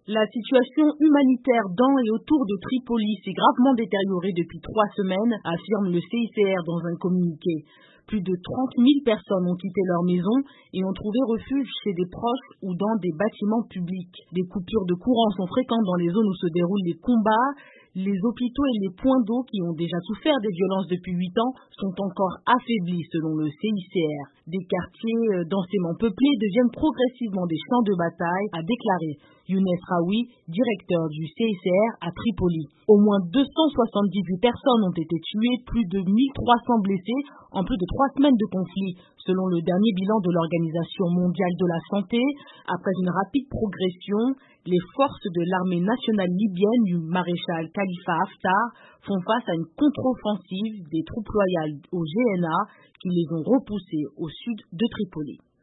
La situation humanitaire dans et autour de Tripoli s'est gravement détériorée depuis 3 semaines, affirme le CICR dans un communiqué. Plus de 30 000 personnes ont quitté leur maison et ont trouvé refuge chez des proches ou dans des bâtiments publics. Des coupures de courant sont fréquentes dans les zones où se déroulent les combats. Les hôpitaux et les points d'eau qui ont déjà souffert des violences depuis 8 ans sont encore affaiblis selon le CICR. Des quartiers densément peuplés deviennent progressivement des champs de bataille, a déclaré Younes Raoui, directeur du CICR à Tripoli. Au moins 278 personnes ont été tuées, plus de 1300 blessés en plus de 3 semaines de conflit, selon le dernier bilan de l'Organisation mondiale de la santé. Après une rapide progression, les forces de l'armée nationale libyenne du maréchal Khalifa Haftar font face à une contre-offensive des troupes loyales au GNA qui les ont repoussés au sud de Tripoli.